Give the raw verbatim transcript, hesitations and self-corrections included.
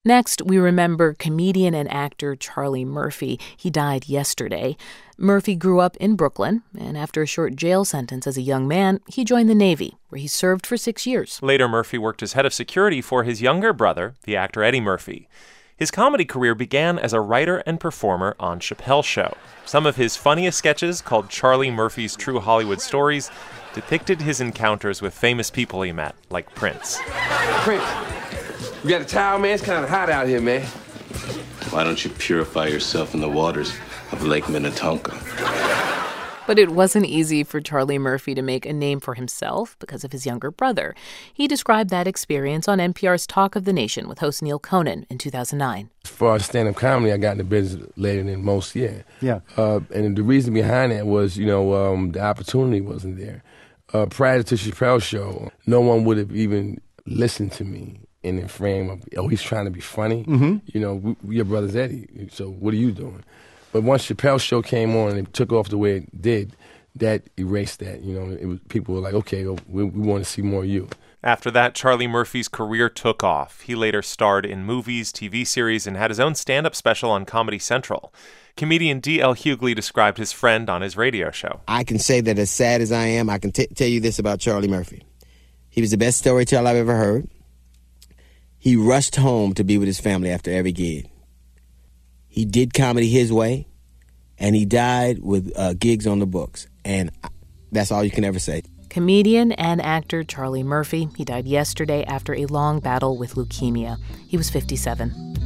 Next, we remember comedian and actor Charlie Murphy. He died yesterday. Murphy grew up in Brooklyn, and after a short jail sentence as a young man, he joined the Navy, where he served for six years. Later, Murphy worked as head of security for his younger brother, the actor Eddie Murphy. His comedy career began as a writer and performer on Chappelle's Show. Some of his funniest sketches, called Charlie Murphy's True Hollywood Stories, depicted his encounters with famous people he met, like Prince. Prince, you got a towel, man? It's kind of hot out here, man. Why don't you purify yourself in the waters of Lake Minnetonka? But it wasn't easy for Charlie Murphy to make a name for himself because of his younger brother. He described that experience on N P R's Talk of the Nation with host Neil Conan in two thousand nine. As far as stand-up comedy, I got in the business later than most, yeah. Yeah. Uh, and the reason behind that was, you know, um, the opportunity wasn't there. Uh, prior to Chappelle's Show, no one would have even listened to me in the frame of, oh, he's trying to be funny. Mm-hmm. You know, we, we your brother's Eddie, so what are you doing? But once Chappelle's Show came on and it took off the way it did, that erased that. You know, it was, people were like, okay, well, we, we want to see more of you. After that, Charlie Murphy's career took off. He later starred in movies, T V series, and had his own stand-up special on Comedy Central. Comedian D L Hughley described his friend on his radio show. I can say that as sad as I am, I can t- tell you this about Charlie Murphy. He was the best storyteller I've ever heard. He rushed home to be with his family after every gig. He did comedy his way, and he died with uh, gigs on the books. And that's all you can ever say. Comedian and actor Charlie Murphy. He died yesterday after a long battle with leukemia. He was fifty-seven.